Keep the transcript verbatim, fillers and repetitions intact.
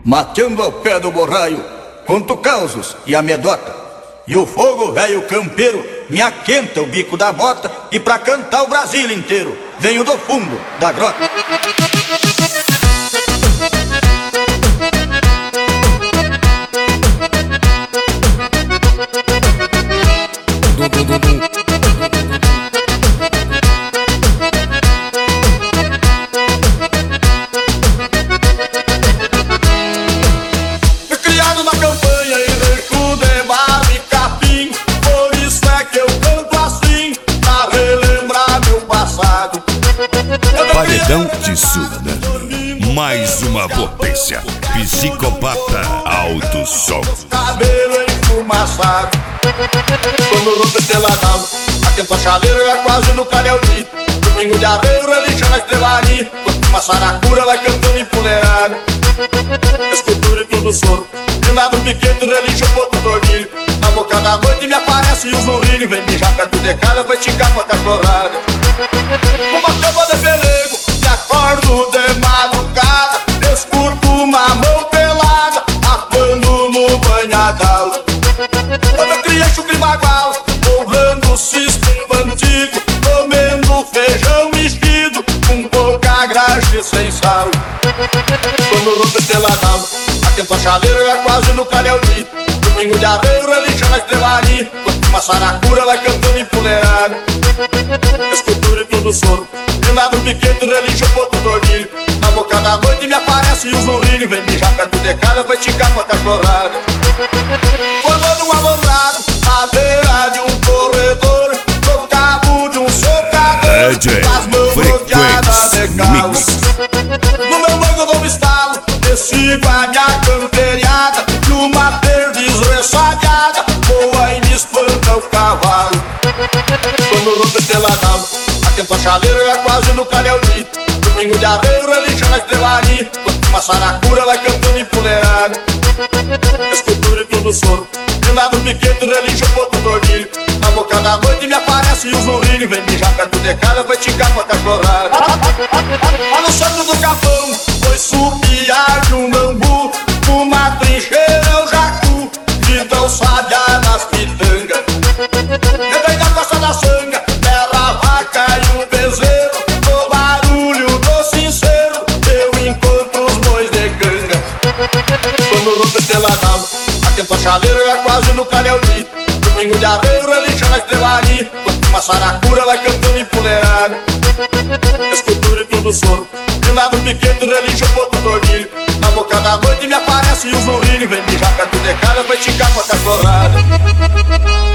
mateando ao pé do borraio, conto causos e amedota. E o fogo velho campeiro me aquenta o bico da bota, e pra cantar o Brasil inteiro venho do fundo da grota. Fui criado na campanha e reco de barro e capim, por isso é que eu canto assim, pra relembrar meu passado. Paredão de Surda, mais uma potência. Psicopata Alto Som. Cabelo enfumaçado, quando rompe pela galo, aquenta a chaleira é quase no canelzinho. Domingo de arreio, relixa na estrelaria, quando uma saracura vai cantando empoleirada. Escultura e tudo soro, de lado piquete, relixa o ponto do orgulho. Na boca da noite me aparece o zurrilho, vem mijar perto de casa, vai esticar com a cachorrada. Uma cama de pelego, me acordo de madrugada, escuto uma mão pelada, atuando no banhadalo. Quando eu criei chucre bagual, borrando o sistema antigo, comendo feijão mexido, com pouca graxa e sem sal. Quando rompe pela galo, aquenta a chaleira é quase no canelzinho. Domingo de arreio, relixa na estrelaria, quando uma saracura vai cantando empoleirada. Escultura e tudo soro, de lado piquete, relixa o ponto do orgulho. Na boca da noite me aparece o zurrilho, vem mijar perto de casa, vai esticar com a cachorrada. Quando um alambrado, à beira de um corredor, no cabo de um socador, as mãos rodeadas de calos. No meu banco eu dou um estalo, descigo a minha camperiada, numa perdiz ressabiada, voa e me espanta o cavalo. Quando rompe pela galo, aquenta a chaleira é quase no canelzinho. Domingo de arreio, relixa na estrelaria, quando uma saracura vai cantando empoleirada. Escultura e tudo soro, de lado piquete, relixa o ponto do orgulho. Na boca da noite me aparece o zurrilho, vem mijar perto de casa, vai esticar com a cachorrada. Lá no centro do capão, foi subiar de um bambu, uma trincheira eu jacu, então sábia nas pitangas. Eu venho da costa da sanga, terra, a vaca e o bezerro, no barulho do sincero, eu encontro os bois de canga. Quando rompe pela galo, aquenta a chaleira é quase no canelzinho. Domingo de arreio, relixa na estrelaria, quando uma saracura vai cantando empoleirada. Escultura e tudo soro, de lado piquete, relixa o ponto do orgulho. Na boca da noite me aparece o zurrilho, vem mijar perto de casa, vai esticar com a cachorrada.